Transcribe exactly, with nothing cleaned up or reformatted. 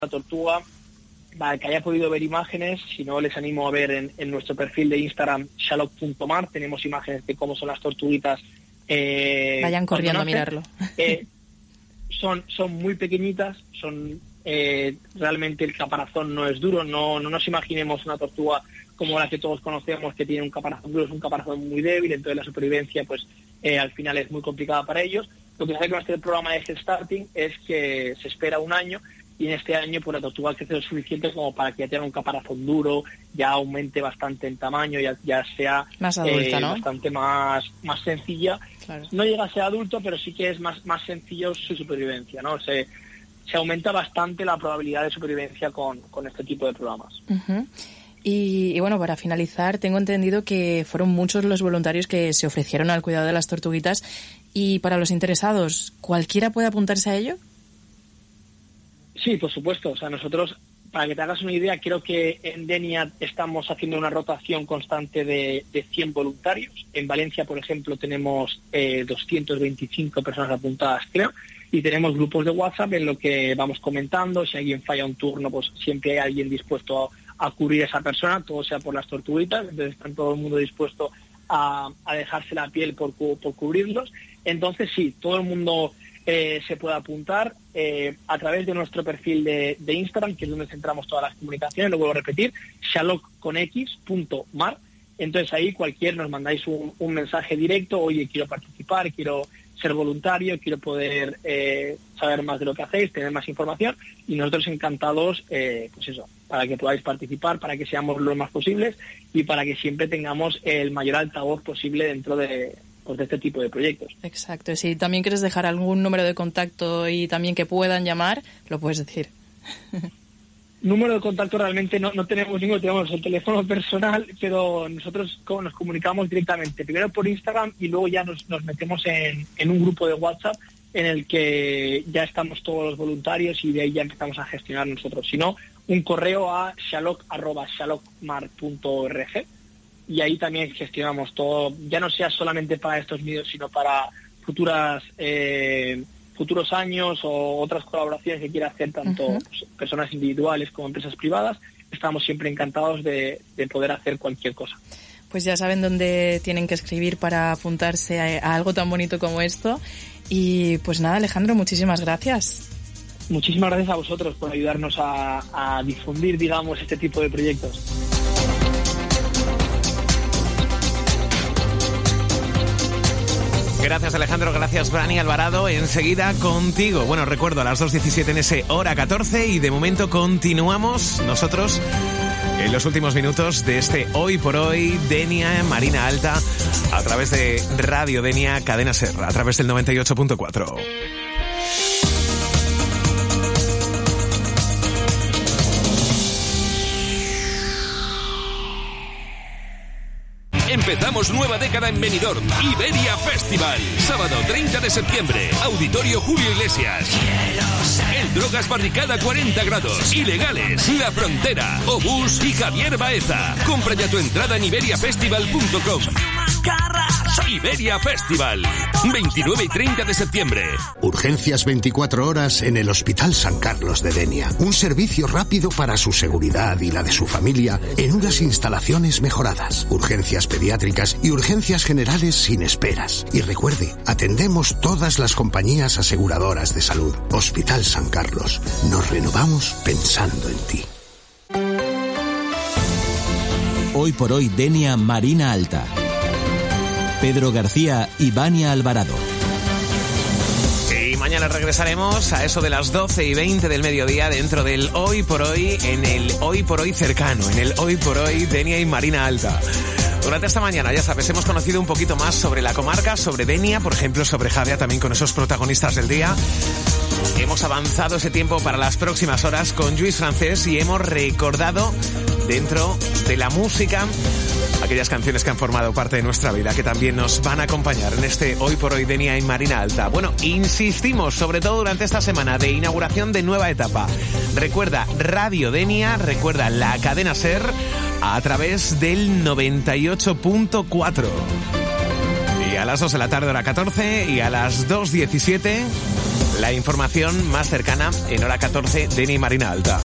la tortuga, para el que haya podido ver imágenes, si no les animo a ver en, en nuestro perfil de Instagram, shalock punto mar, tenemos imágenes de cómo son las tortuguitas. Eh, Vayan corriendo a mirarlo. Eh, son, son muy pequeñitas, son eh, realmente el caparazón no es duro, no, no nos imaginemos una tortuga como la que todos conocemos, que tiene un caparazón duro, es un caparazón muy débil, entonces la supervivencia pues eh, al final es muy complicada para ellos. Lo que se hace con este programa de Head Starting es que se espera un año, y en este año pues la tortuga crece lo suficiente como para que ya tenga un caparazón duro, ya aumente bastante en tamaño, ya, ya sea más adulta, eh, ¿no? bastante más, más sencilla. Claro. No llega a ser adulto, pero sí que es más, más sencillo su supervivencia, ¿no? Se, se aumenta bastante la probabilidad de supervivencia con, con este tipo de programas. Uh-huh. Y, y bueno, para finalizar, tengo entendido que fueron muchos los voluntarios que se ofrecieron al cuidado de las tortuguitas, y para los interesados, ¿cualquiera puede apuntarse a ello? Sí, por supuesto. O sea, nosotros, para que te hagas una idea, creo que en Denia estamos haciendo una rotación constante de, de cien voluntarios. En Valencia, por ejemplo, tenemos eh, doscientas veinticinco personas apuntadas, creo, y tenemos grupos de WhatsApp en lo que vamos comentando. Si alguien falla un turno, pues siempre hay alguien dispuesto a, a cubrir a esa persona, todo sea por las tortuguitas, entonces está todo el mundo dispuesto a, a dejarse la piel por, por cubrirlos. Entonces sí, todo el mundo eh, se puede apuntar eh, a través de nuestro perfil de, de Instagram, que es donde centramos todas las comunicaciones. Lo vuelvo a repetir, shalock con x punto mar. Entonces ahí cualquier nos mandáis un, un mensaje directo: oye, quiero participar, quiero ser voluntario, quiero poder eh, saber más de lo que hacéis, tener más información, y nosotros encantados, eh, pues eso, para que podáis participar, para que seamos lo más posibles y para que siempre tengamos el mayor altavoz posible dentro de, pues, de este tipo de proyectos. Exacto. Si también quieres dejar algún número de contacto y también que puedan llamar, lo puedes decir. Número de contacto realmente no, no tenemos ninguno, tenemos el teléfono personal, pero nosotros nos comunicamos directamente, primero por Instagram, y luego ya nos, nos metemos en, en un grupo de WhatsApp en el que ya estamos todos los voluntarios, y de ahí ya empezamos a gestionar nosotros. Si no, un correo a shalock arroba shalockmar punto org, y ahí también gestionamos todo, ya no sea solamente para estos medios, sino para futuras eh, futuros años o otras colaboraciones que quiera hacer tanto uh-huh. pues, personas individuales como empresas privadas. Estamos siempre encantados de, de poder hacer cualquier cosa. Pues ya saben dónde tienen que escribir para apuntarse a, a algo tan bonito como esto. Y pues nada, Alejandro, muchísimas gracias. Muchísimas gracias a vosotros por ayudarnos a, a difundir, digamos, este tipo de proyectos. Gracias, Alejandro, gracias, Brani Alvarado. Enseguida contigo. Bueno, recuerdo a las dos diecisiete en ese hora catorce, y de momento continuamos nosotros en los últimos minutos de este Hoy por Hoy Denia Marina Alta a través de Radio Denia Cadena Ser, a través del noventa y ocho punto cuatro. Empezamos nueva década en Benidorm. Iberia Festival. Sábado treinta de septiembre. Auditorio Julio Iglesias. El Drogas Barricada cuarenta grados. Ilegales. La Frontera. Obús y Javier Baeza. Compra ya tu entrada en iberia festival punto com. Iberia Festival. veintinueve y treinta de septiembre. Urgencias veinticuatro horas en el Hospital San Carlos de Denia. Un servicio rápido para su seguridad y la de su familia en unas instalaciones mejoradas. Urgencias pediátricas y urgencias generales sin esperas. Y recuerde, atendemos todas las compañías aseguradoras de salud. Hospital San Carlos. Nos renovamos pensando en ti. Hoy por hoy Denia Marina Alta. Pedro García y Vania Alvarado. Y mañana regresaremos a eso de las doce y veinte del mediodía dentro del Hoy por Hoy, en el Hoy por Hoy cercano, en el Hoy por Hoy Denia y Marina Alta. Durante esta mañana, ya sabes, hemos conocido un poquito más sobre la comarca, sobre Denia, por ejemplo, sobre Javea, también con esos protagonistas del día. Hemos avanzado ese tiempo para las próximas horas con Lluís Francés, y hemos recordado dentro de la música aquellas canciones que han formado parte de nuestra vida, que también nos van a acompañar en este Hoy por Hoy Denia y Marina Alta. Bueno, insistimos, sobre todo durante esta semana de inauguración de nueva etapa. Recuerda Radio Denia, recuerda la cadena Ser a través del noventa y ocho punto cuatro. Y a las las dos de la tarde, hora catorce, y a las dos diecisiete, la información más cercana en hora catorce, Denia y Marina Alta.